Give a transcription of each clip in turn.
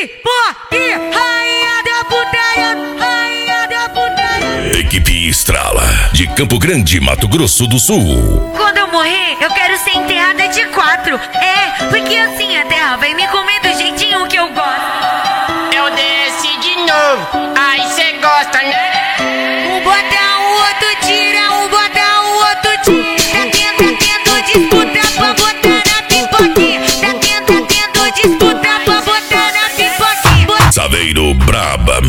pipoque, rainha da putaria, rainha da putaria. Equipe Estrala, de Campo Grande, Mato Grosso do Sul. Quando eu morrer, eu quero ser enterrada de 4. É, porque assim a terra vai me comer do jeitinho que eu gosto. Eu desci de novo, aí cê gosta, né? Um bota, o outro tira, um bota, o outro tira. Tá tendo disputa pra botar na pipoquinha. Tá tendo disputa pra botar na pipoquinha. Saveiro Braba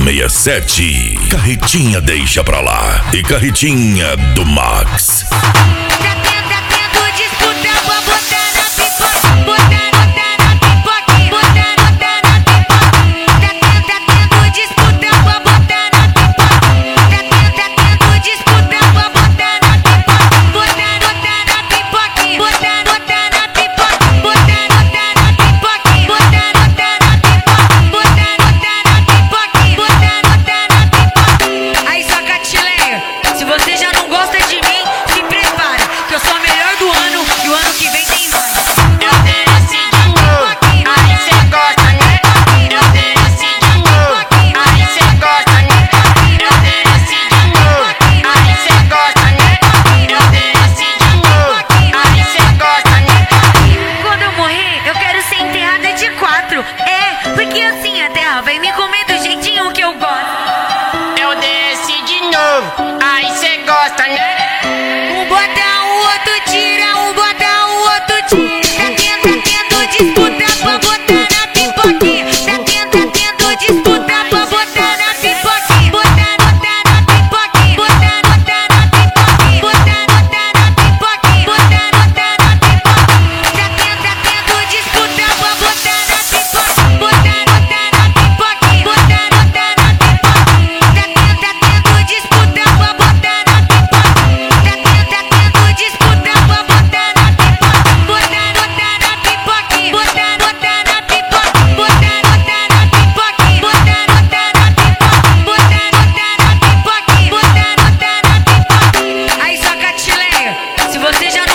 67, Carretinha deixa pra lá e Carretinha do Max. Tá tendo disputa pra botar na pipoquinha. Botar na pipoquinha. Botar na pipoquinha. Tá tendo disputa pra botar na pipoquinha. Tá tendo disputa pra botar na pipoquinha. Botar na pipoquinha. Botar na pipoquinha. Botar na pipoquinha. Botar na pipoquinha. Botar na pipoquinha. Botar na pipoquinha. Aí, só Catileia, se você já não gosta de mim, se prepara, que eu sou a melhor do ano e o ano que vem tem mais. Eu desci de novo, aí cê gosta, né? Eu desci de novo, aí cê gosta, né? Eu desci de novo, aí cê gosta, né? Eu desci de novo, aí cê gosta, né? Quando eu morrer, eu quero ser enterrada de 4. É, porque assim a terra vai me comer do jeitinho que eu gosto. Eu desci de novo, aí cê gosta, né? Um bota, o outro tira, um bota, o outro tira. Tá tendo disputa pra botar na pipoquinha. Tá tendo disputa pra botar na pipoquinha. Botar na pipoquinha. Botar na pipoquinha. Botar na pipoquinha. Botar na pipoquinha. Tá tendo disputa pra botar na pipoquinha. Botar na pipoquinha. Botar na pipoquinha. Tá tendo disputa pra botar na pipoquinha. Tá tendo disputa pra botar na pipoquinha. Botar na pipoquinha. Botar na pipoquinha. Botar na pipoquinha. Botar na pipoquinha. Botar na pipoquinha. Botar na pipoquinha. Aí, só Catileia, se você já